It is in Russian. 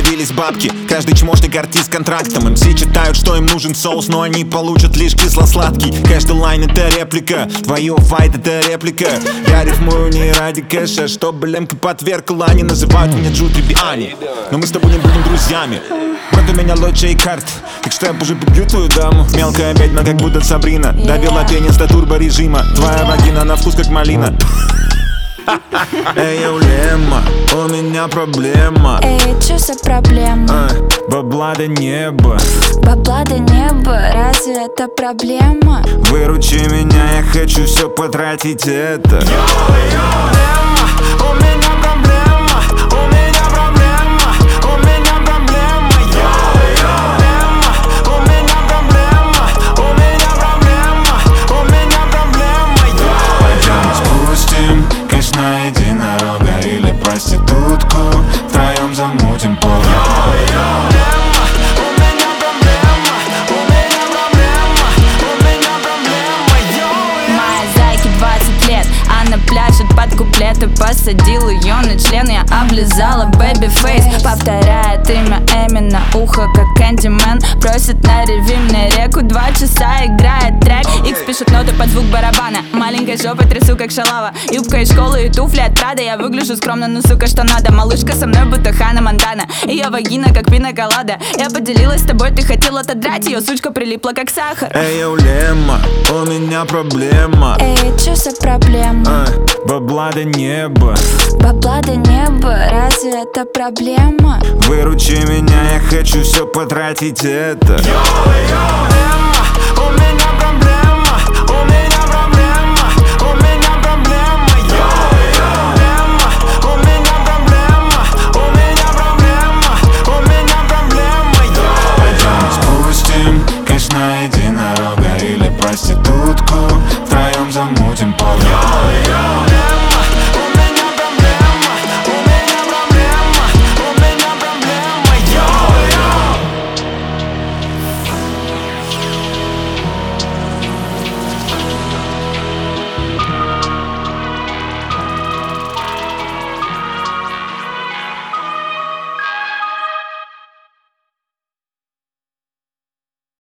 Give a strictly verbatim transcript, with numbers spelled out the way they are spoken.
появились бабки. Каждый чмошник артист с контрактом. эм си читают, что им нужен соус, но они получат лишь кисло-сладкий. Каждый лайн это реплика, твое файт это реплика. Я рифмую не ради кэша, чтобы лемка подвергла. Они называют меня Джу Трибиани, но мы с тобой не будем друзьями. Брат, у меня лучшие карты, так что я уже побью твою даму. Мелкая ведьма, как будто Сабрина. Довела пенис до турборежима. Твоя вагина на вкус как малина. Эй, я Лемма, у меня проблема. Эй, чё за проблема? А, бабла до неба. Бабла до неба, разве это проблема? Выручи меня, я хочу все потратить это. На единорога или проститутку, втроем замутим пол. Моя зайке двадцать лет, она пляшет под куплеты. Посадил ее на член, я облизала бэби-фейс. Повторяет имя Эми на ухо, как Кэндимен. Просит на реви мне реку, два часа играет трек. Икс пишет ноты под звук барабана. Маленькой жопой трясу, как шалава. Юбка из школы и туфли от Прада. Я выгляжу скромно, но сука, что надо. Малышка со мной, будто Ханна Монтана. Ее вагина, как пина-колада. Я поделилась с тобой, ты хотел отодрать. Ее сучка прилипла, как сахар. Эй, я Лемма, у меня проблема. Эй, чё за проблема? А, бабла до неба. Бабла до неба, разве это проблема? Выручи меня, я хочу все потратить это. Йо-йо,